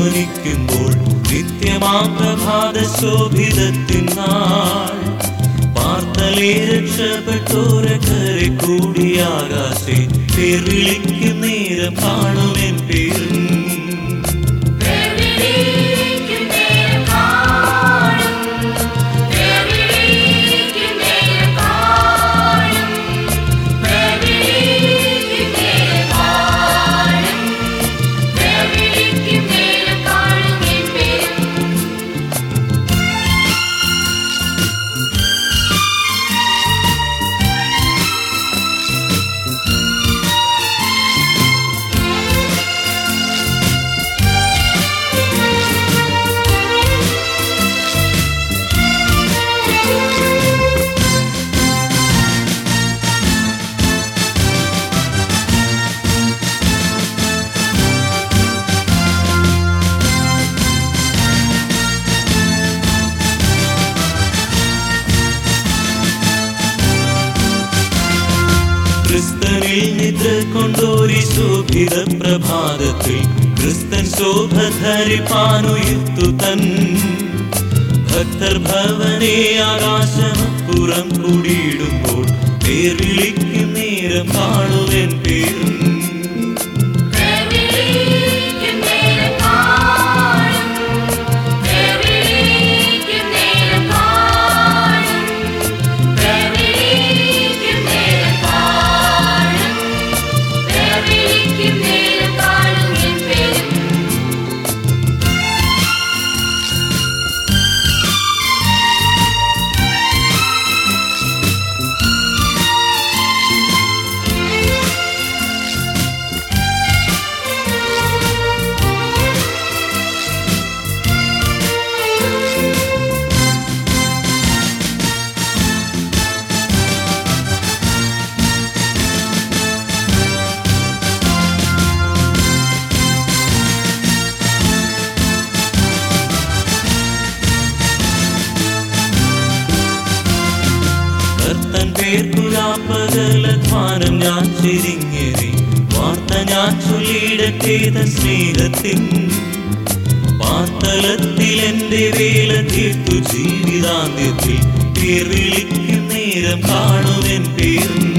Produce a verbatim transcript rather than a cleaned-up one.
ധ്വനിക്കുമ്പോൾ നിത്യമാം പ്രഭാത ശോഭിതത്തിനാൾ പാർത്തലേ രക്ഷപ്പെട്ടോരക്കരെ കൂടി ആകാശേ പേർ വിളിക്കും നേരം കാണുമെൻ പേരും ക്രിസ്തനിൽ നിദ്ര കൊണ്ടോരി ശോഭിത പ്രഭാതത്തിൽ ക്രിസ്തൻ ശോഭ ധരിപ്പാനുയർത്തു തൻ ഭക്തർ ഭവനെ ആകാശമപ്പുറം കൂടിയിടുമ്പോൾ പേർ വിളിക്കും നേരം കാണുവൻ പേരും പകലധ്വാനം ഞാൻ ചെരിങ്ങേറി വാർത്ത ഞാൻ ചൊല്ലിയിടത്തെ സ്നേഹത്തിൻ പാർത്തലത്തിൽ എന്റെ വേല തീർത്തു ജീവിതാന്ത്യത്തിൽ പേർ വിളിക്കും നേരം കാണുവൻ പേരും